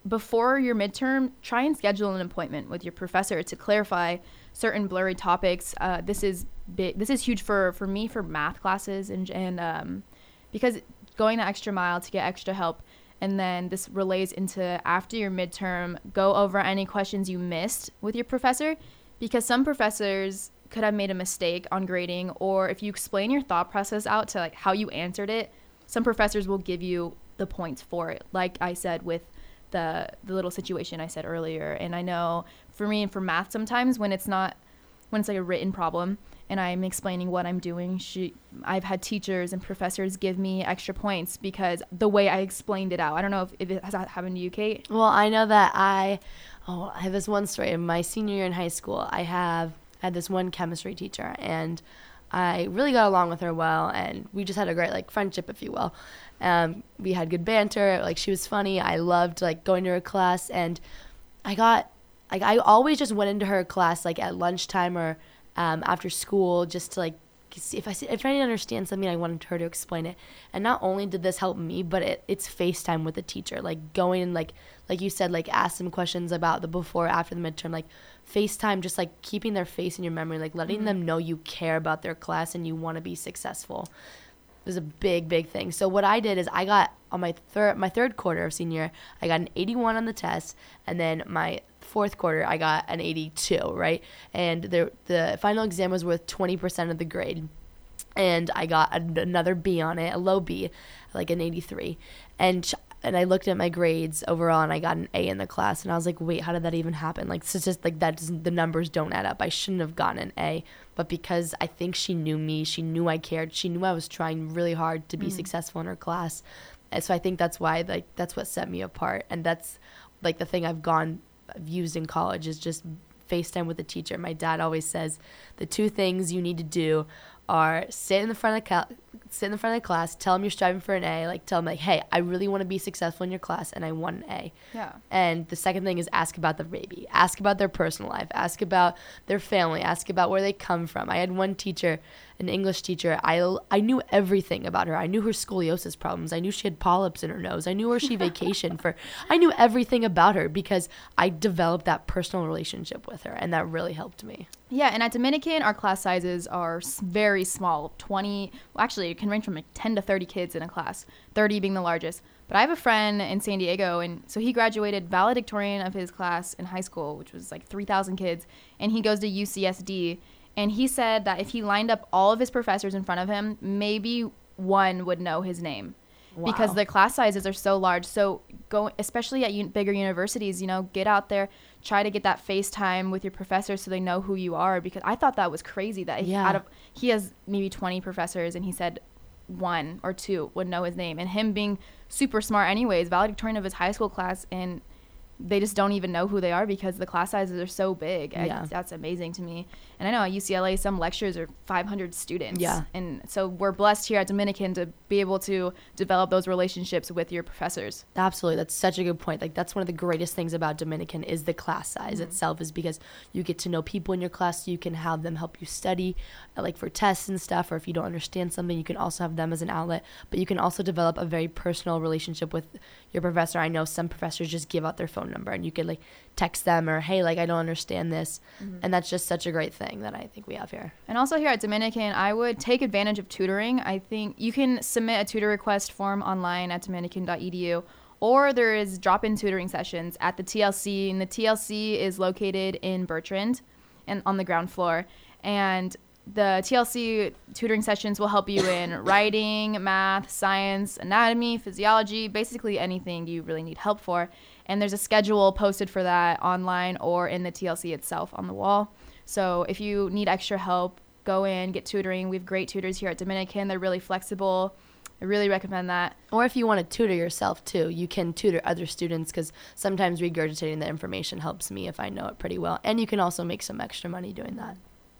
before your midterm, try and schedule an appointment with your professor to clarify certain blurry topics. Uh, this is big. This is huge for, for me for math classes and and um, because going the extra mile to get extra help. And then this relays into after your midterm, go over any questions you missed with your professor, because some professors could have made a mistake on grading, or if you explain your thought process out to like how you answered it, some professors will give you the points for it. Like I said with the the little situation I said earlier. And I know for me and for math sometimes when it's not when it's like a written problem and I'm explaining what I'm doing, she I've had teachers and professors give me extra points because the way I explained it out. I don't know if, if it has happened to you, Kate.
Well, I know that I, oh, I have this one story. In my senior year in high school, I have had this one chemistry teacher, and I really got along with her well, and we just had a great, like, friendship, if you will. Um, we had good banter. Like, she was funny. I loved, like, going to her class, and I got, like, I always just went into her class, like, at lunchtime or um, after school just to, like, see if I if I didn't understand something, I wanted her to explain it. And not only did this help me, but it, it's FaceTime with the teacher, like going and like like you said, like ask them questions about the before after the midterm, like FaceTime, just like keeping their face in your memory, like letting mm-hmm. them know you care about their class and you want to be successful is a big big thing. So what I did is I got on my third my third quarter of senior year, I got an eighty-one on the test, and then my fourth quarter I got an eighty-two, right? And the the final exam was worth twenty percent of the grade, and I got a, another B on it, a low B, like an eighty-three. And sh- and I looked at my grades overall, and I got an A in the class, and I was like, wait, how did that even happen? Like, it's just like that doesn't, the numbers don't add up. I shouldn't have gotten an A, but because I think she knew me, she knew I cared, she knew I was trying really hard to be mm. successful in her class. And so I think that's why, like, that's what set me apart. And that's like the thing I've gone I've used in college is just FaceTime with the teacher. My dad always says the two things you need to do are sit in the front of the cal- sit in the front of the class, tell them you're striving for an A, like tell them like, hey, I really want to be successful in your class and I want an A.
Yeah.
And the second thing is ask about the baby, ask about their personal life, ask about their family, ask about where they come from. I had one teacher, an English teacher, I, I knew everything about her. I knew her scoliosis problems. I knew she had polyps in her nose. I knew where she vacationed for. I knew everything about her because I developed that personal relationship with her, and that really helped me.
Yeah, and at Dominican, our class sizes are s- very small. twenty, well, actually, it can range from like ten to thirty kids in a class, thirty being the largest. But I have a friend in San Diego, and so he graduated valedictorian of his class in high school, which was like three thousand kids, and he goes to U C S D. And he said that if he lined up all of his professors in front of him, maybe one would know his name. Wow. Because the class sizes are so large. So go, especially at un- bigger universities, you know, get out there, try to get that FaceTime with your professors so they know who you are. Because I thought that was crazy that he,
yeah.
out of, he has maybe twenty professors, and he said one or two would know his name. And him being super smart anyways, valedictorian of his high school class, and they just don't even know who they are because the class sizes are so big.
Yeah.
I, that's amazing to me. And I know at U C L A, some lectures are five hundred students.
Yeah.
And so we're blessed here at Dominican to be able to develop those relationships with your professors.
Absolutely. That's such a good point. Like, that's one of the greatest things about Dominican is the class size
Mm-hmm.
itself, is because you get to know people in your class. So you can have them help you study, uh, like for tests and stuff, or if you don't understand something, you can also have them as an outlet. But you can also develop a very personal relationship with your professor. I know some professors just give out their phone number, and you can like text them or, hey, like, I don't understand this. Mm-hmm. And that's just such a great thing that I think we have here.
And also here at Dominican, I would take advantage of tutoring. I think you can submit a tutor request form online at dominican dot e d u, or there is drop-in tutoring sessions at the T L C, and the T L C is located in Bertrand and on the ground floor. And the T L C tutoring sessions will help you in writing, math, science, anatomy, physiology, basically anything you really need help for. And there's a schedule posted for that online or in the T L C itself on the wall. So if you need extra help, go in, get tutoring. We have great tutors here at Dominican. They're really flexible. I really recommend that.
Or if you want to tutor yourself too, you can tutor other students, because sometimes regurgitating the information helps me if I know it pretty well. And you can also make some extra money doing that.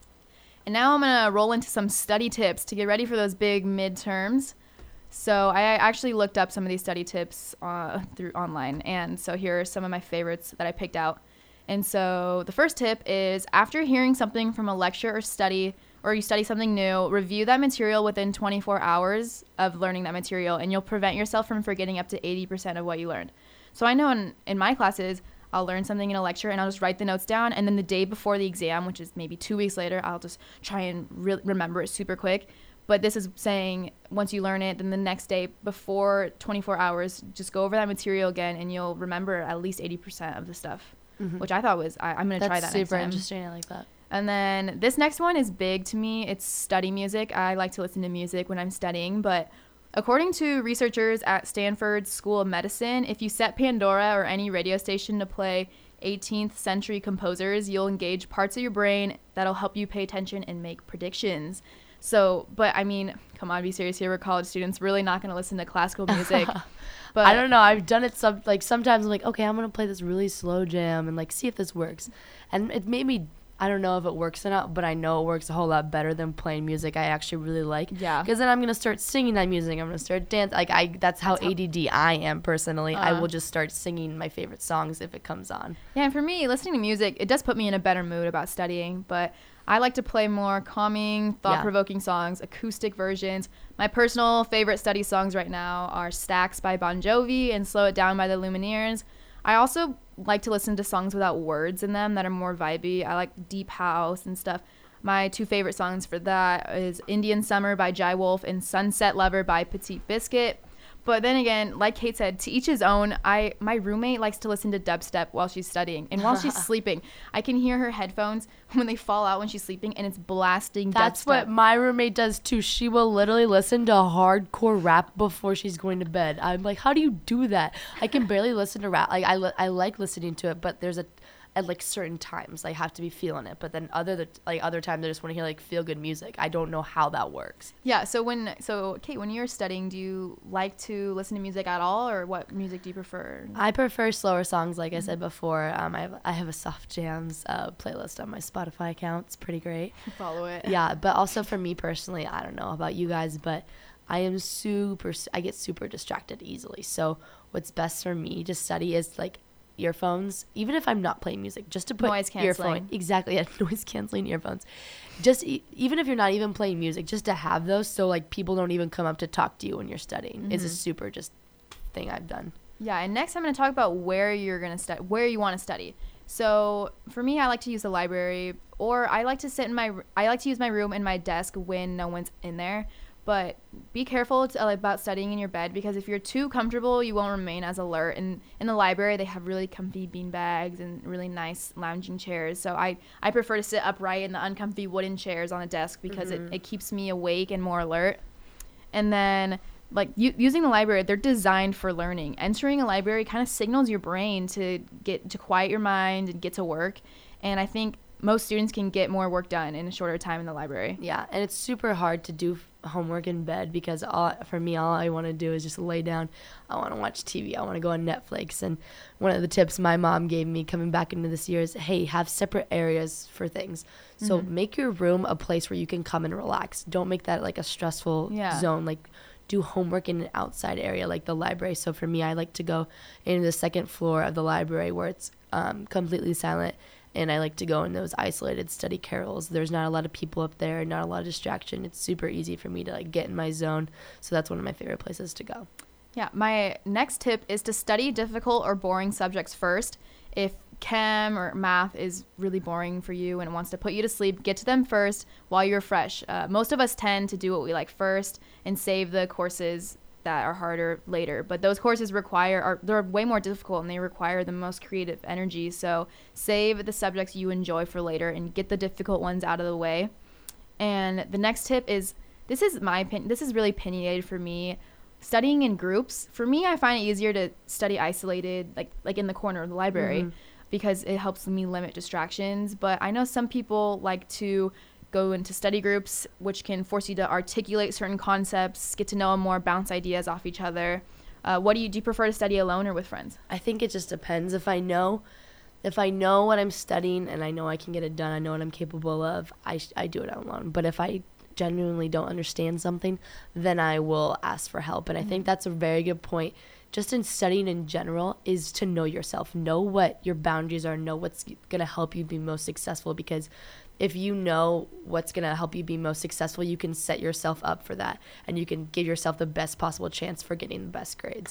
And now I'm going to roll into some study tips to get ready for those big midterms. So I actually looked up some of these study tips uh, through online. And so here are some of my favorites that I picked out. And so the first tip is, after hearing something from a lecture or study, or you study something new, review that material within twenty-four hours of learning that material, and you'll prevent yourself from forgetting up to eighty percent of what you learned. So I know in, in my classes, I'll learn something in a lecture and I'll just write the notes down. And then the day before the exam, which is maybe two weeks later, I'll just try and re- remember it super quick. But this is saying once you learn it, then the next day before twenty-four hours, just go over that material again and you'll remember at least eighty percent of the stuff,
Mhm.
which I thought was, I, I'm going to try that
That's
next
super
time.
interesting. I like that.
And then this next one is big to me. It's study music. I like to listen to music when I'm studying, but according to researchers at Stanford School of Medicine, if you set Pandora or any radio station to play eighteenth century composers, you'll engage parts of your brain that'll help you pay attention and make predictions. So, but I mean, come on, be serious here. We're college students, really not going to listen to classical music. But
I don't know. I've done it some like sometimes I'm like, okay, I'm gonna play this really slow jam and like see if this works. And it made me I don't know if it works or not, but I know it works a whole lot better than playing music I actually really like.
Yeah.
Because then I'm gonna start singing that music. I'm gonna start dancing. Like I, that's how A D D I am personally. I
Uh.
will just start singing my favorite songs if it comes on.
Yeah, and for me, listening to music, it does put me in a better mood about studying, but I like to play more calming, thought-provoking songs, acoustic versions. My personal favorite study songs right now are Stacks by Bon Jovi and Slow It Down by the Lumineers. I also like to listen to songs without words in them that are more vibey. I like deep house and stuff. My two favorite songs for that is Indian Summer by Jai Wolf and Sunset Lover by Petite Biscuit. But then again, like Kate said, to each his own. I my roommate likes to listen to dubstep while she's studying. And while she's sleeping, I can hear her headphones when they fall out when she's sleeping, and it's blasting
That's
dubstep.
what my roommate does too. She will literally listen to hardcore rap before she's going to bed. I'm like, how do you do that? I can barely listen to rap. Like I, li- I like listening to it, but there's a at like certain times I have to be feeling it. But then other th- like other times I just want to hear like feel good music. I don't know how that works.
Yeah, so when so Kate, when you're studying, do you like to listen to music at all, or what music do you prefer?
I prefer slower songs, like I said before. Um, I have, I have a soft jams uh, playlist on my Spotify account. It's pretty great.
Follow it.
Yeah, but also for me personally, I don't know about you guys, but I am super, I get super distracted easily. So what's best for me to study is like earphones, even if I'm not playing music, just to put
Noise canceling.
earphone, exactly, yeah, noise canceling earphones. Just e- even if you're not even playing music, just to have those so like people don't even come up to talk to you when you're studying is a
Mhm.
super just thing I've done.
Yeah, and next I'm going to talk about where you're going to study, where you want to study. So for me, I like to use the library, or I like to sit in my, I like to use my room and my desk when no one's in there. But be careful to, about studying in your bed, because if you're too comfortable, you won't remain as alert. And in the library, they have really comfy bean bags and really nice lounging chairs. So I, I prefer to sit upright in the uncomfy wooden chairs on a desk because
Mhm.
it, it keeps me awake and more alert. And then like u- using the library, they're designed for learning. Entering a library kind of signals your brain to get to quiet your mind and get to work. And I think most students can get more work done in a shorter time in the library.
Yeah, and it's super hard to do f- homework in bed because all, for me, all I want to do is just lay down. I want to watch T V. I want to go on Netflix. And one of the tips my mom gave me coming back into this year is, hey, have separate areas for things. So
Mhm.
make your room a place where you can come and relax. Don't make that like a stressful
Yeah.
zone. Like do homework in an outside area like the library. So for me, I like to go into the second floor of the library where it's um, completely silent. And I like to go in those isolated study carrels. There's not a lot of people up there, not a lot of distraction. It's super easy for me to like get in my zone. So that's one of my favorite places to go.
Yeah, my next tip is to study difficult or boring subjects first. If chem or math is really boring for you and it wants to put you to sleep, get to them first while you're fresh. Uh, most of us tend to do what we like first and save the courses that are harder later, but those courses require are they're way more difficult and they require the most creative energy. So save the subjects you enjoy for later and get the difficult ones out of the way. And the next tip is, this is my opinion, this is really opinionated for me, studying in groups. For me, I find it easier to study isolated, like like in the corner of the library,
Mhm.
because it helps me limit distractions. But I know some people like to go into study groups, which can force you to articulate certain concepts, get to know them more, bounce ideas off each other. Uh, what do you do? You prefer to study alone or with friends?
I think it just depends. If I know, if I know what I'm studying and I know I can get it done, I know what I'm capable of, I, sh- I do it alone. But if I genuinely don't understand something, then I will ask for help. And I think that's a very good point. Just in studying in general is to know yourself, know what your boundaries are, know what's going to help you be most successful. Because if you know what's going to help you be most successful, you can set yourself up for that and you can give yourself the best possible chance for getting the best grades.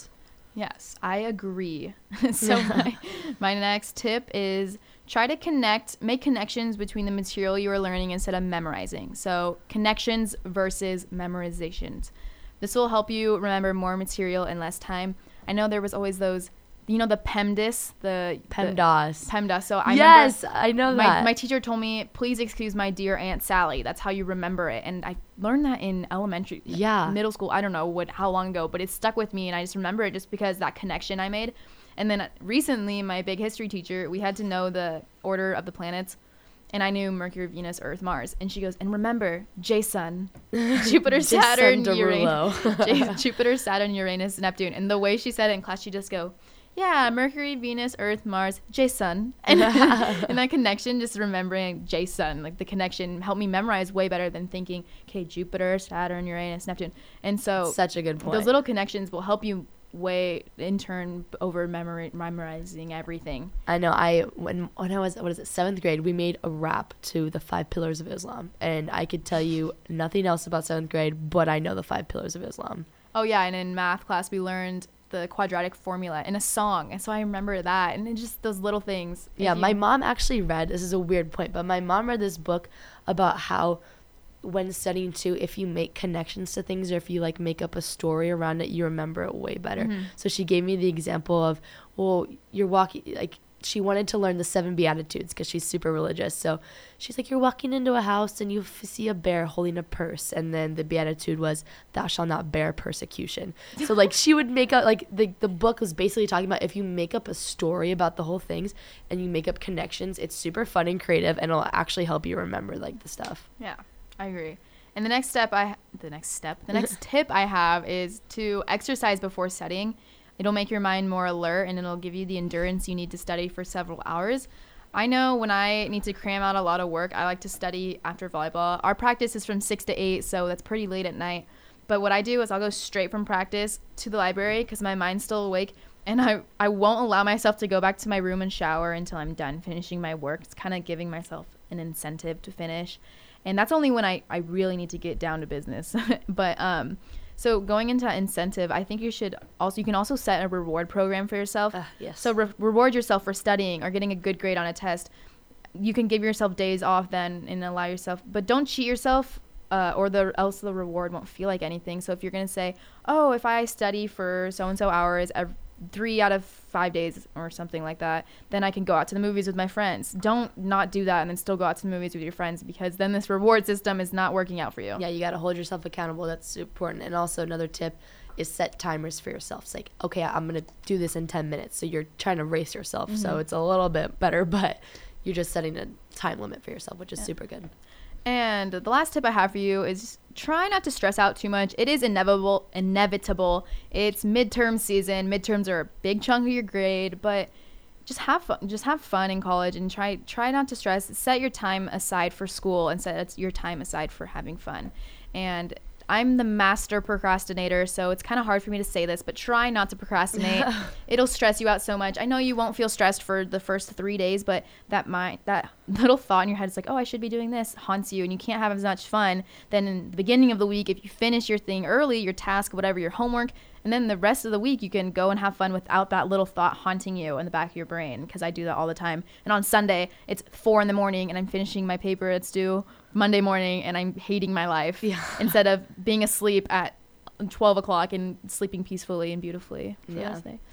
Yes, I agree. So my, my next tip is try to connect, make connections between the material you are learning instead of memorizing. So connections versus memorizations. This will help you remember more material in less time. I know there was always those, you know, the PEMDAS, the
PEMDAS.
The PEMDAS. So I
yes,
remember
I know
my,
that.
my teacher told me, please excuse my dear Aunt Sally. That's how you remember it. And I learned that in elementary,
Yeah.
middle school. I don't know what how long ago, but it stuck with me, and I just remember it just because that connection I made. And then recently, my big history teacher, we had to know the order of the planets. And I knew Mercury, Venus, Earth, Mars. And she goes, and remember, Jason, Jupiter, Saturn,
Jason
Uranus,
Derulo.
Jupiter, Saturn, Uranus, Neptune. And the way she said it in class, she just go, yeah, Mercury, Venus, Earth, Mars, Jason. And, and that connection, just remembering Jason, like the connection helped me memorize way better than thinking, okay, Jupiter, Saturn, Uranus, Neptune. And so
Such a good point.
those little connections will help you way in turn over memori- memorizing everything.
I know. I when when I was what is it seventh grade, we made a rap to the five pillars of Islam, and I could tell you nothing else about seventh grade, but I know the five pillars of Islam.
Oh yeah, and in math class we learned the quadratic formula in a song, and so I remember that, and it's just those little things. If
Yeah,
you-
my mom actually read. This is a weird point, but my mom read this book about how when studying too, if you make connections to things or if you like make up a story around it, you remember it way better.
Mhm.
So she gave me the example of, well, you're walking, like she wanted to learn the seven Beatitudes because she's super religious. So she's like, you're walking into a house and you f- see a bear holding a purse. And then the Beatitude was, thou shalt not bear persecution. So like she would make up, like the, the book was basically talking about if you make up a story about the whole things and you make up connections, it's super fun and creative and it'll actually help you remember like the stuff.
Yeah, I agree. And the next step I the next step, the next tip I have is to exercise before studying. It'll make your mind more alert and it'll give you the endurance you need to study for several hours. I know when I need to cram out a lot of work, I like to study after volleyball. Our practice is from six to eight, so that's pretty late at night. But what I do is I'll go straight from practice to the library because my mind's still awake, and I, I won't allow myself to go back to my room and shower until I'm done finishing my work. It's kind of giving myself an incentive to finish. And that's only when I, I really need to get down to business. But um, so going into incentive, I think you should also, you can also set a reward program for yourself.
Uh, yes.
So re- reward yourself for studying or getting a good grade on a test. You can give yourself days off then and allow yourself, but don't cheat yourself uh, or the else the reward won't feel like anything. So if you're going to say, oh, if I study for so-and-so hours every three out of five days or something like that, then I can go out to the movies with my friends. Don't not do that and then still go out to the movies with your friends, because then this reward system is not working out for you.
Yeah, you got to hold yourself accountable. That's super important. And also another tip is set timers for yourself. It's like, okay, I'm going to do this in ten minutes. So you're trying to race yourself. Mm-hmm. So it's a little bit better, but you're just setting a time limit for yourself, which is yeah. super good.
And the last tip I have for you is try not to stress out too much. It is inevitable. Inevitable. It's midterm season. Midterms are a big chunk of your grade, but just have fun. Just have fun in college and try try not to stress. Set your time aside for school and set your time aside for having fun. And I'm the master procrastinator, so it's kind of hard for me to say this, but try not to procrastinate. It'll stress you out so much. I know you won't feel stressed for the first three days, but that mind, that little thought in your head is like, oh, I should be doing this, haunts you, and you can't have as much fun. Then in the beginning of the week, if you finish your thing early, your task, whatever, your homework, and then the rest of the week, you can go and have fun without that little thought haunting you in the back of your brain, because I do that all the time. And on Sunday, it's four in the morning, and I'm finishing my paper that's due Monday morning, and I'm hating my life
yeah.
instead of being asleep at twelve o'clock and sleeping peacefully and beautifully for
yeah.
the rest of the day.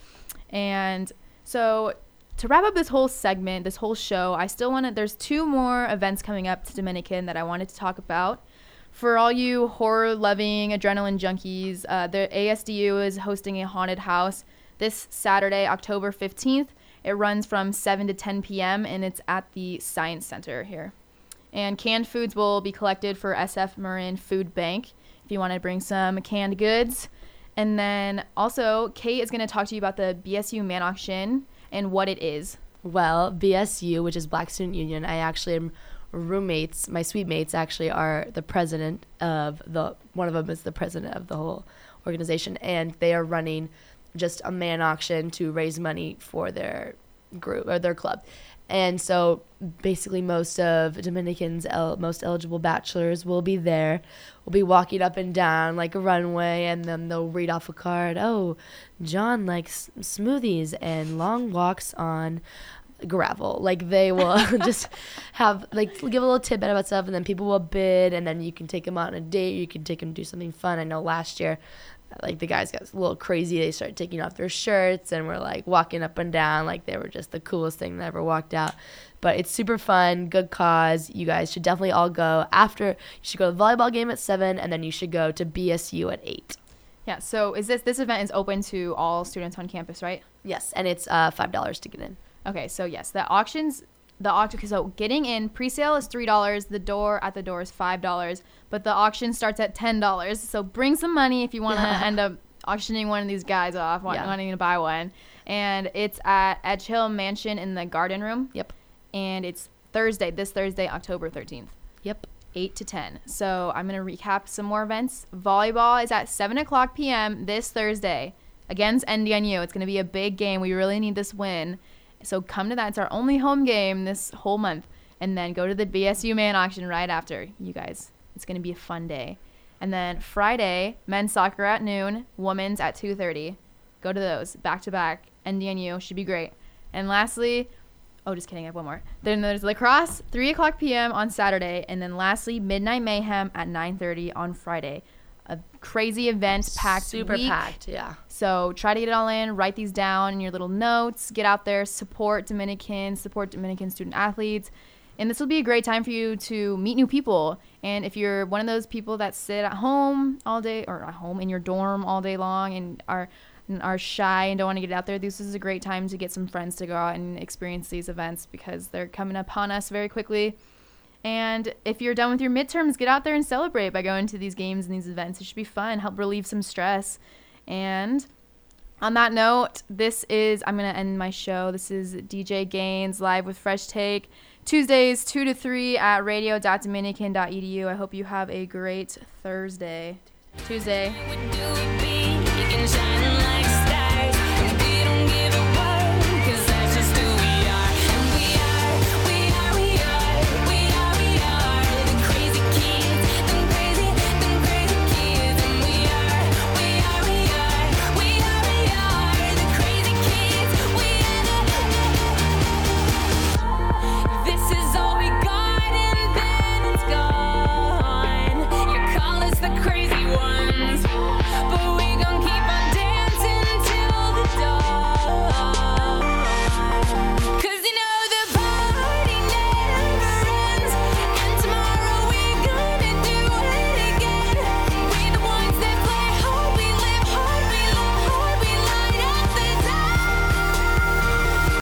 And so to wrap up this whole segment, this whole show, I still want to, there's two more events coming up to Dominican that I wanted to talk about. For all you horror-loving adrenaline junkies, uh, the A S D U is hosting a haunted house this Saturday, October fifteenth. It runs from seven to ten p.m., and it's at the Science Center here. And canned foods will be collected for S F Marin Food Bank if you want to bring some canned goods. And then also, Kate is going to talk to you about the B S U Man Auction and what it is.
Well, B S U, which is Black Student Union, I actually am roommates, my suite mates actually are the president of the, one of them is the president of the whole organization, and they are running just a man auction to raise money for their group or their club. And so basically most of Dominicans, el- most eligible bachelors will be there. We'll be walking up and down like a runway, and then they'll read off a card. Oh, John likes smoothies and long walks on gravel. Like they will just have like give a little tidbit about stuff, and then people will bid, and then you can take them out on a date. You can take them to do something fun. I know last year, like the guys got a little crazy. They started taking off their shirts and were like walking up and down like they were just the coolest thing that ever walked out. But it's super fun, good cause. You guys should definitely all go. After, you should go to the volleyball game at seven, and then you should go to B S U at eight.
Yeah, so is this this event is open to all students on campus, right?
Yes, and it's uh, five dollars to get in.
Okay, so yes, the auctions, the auction, so getting in, pre-sale is three dollars, the door at the door is five dollars, but the auction starts at ten dollars. So bring some money if you want to
Yeah.
end up auctioning one of these guys off, want,
Yeah.
wanting to buy one. And it's at Edge Hill Mansion in the Garden Room.
Yep.
And it's Thursday, this Thursday, October thirteenth.
Yep.
eight to ten. So I'm going to recap some more events. Volleyball is at seven o'clock p.m. this Thursday against N D N U. It's going to be a big game. We really need this win. So come to that. It's our only home game this whole month. And then go to the B S U man auction right after, you guys. It's going to be a fun day. And then Friday, men's soccer at noon, women's at two thirty. Go to those back to back. N D N U should be great. And lastly, oh, just kidding, I have one more. Then there's lacrosse, three o'clock p.m. on Saturday. And then lastly, Midnight Mayhem at nine thirty on Friday. A crazy event, packed
Super
week.
packed, yeah.
So try to get it all in, write these down in your little notes, get out there, support Dominicans, support Dominican student athletes. And this will be a great time for you to meet new people. And if you're one of those people that sit at home all day, or at home in your dorm all day long and are and are shy and don't want to get out there, this is a great time to get some friends to go out and experience these events because they're coming upon us very quickly. And if you're done with your midterms, get out there and celebrate by going to these games and these events. It should be fun, help relieve some stress. And on that note, this is, I'm going to end my show. This is D J Gaines live with Fresh Take. Tuesdays, two to three at radio dot dominican dot e d u. I hope you have a great Thursday. Tuesday.
Would do it be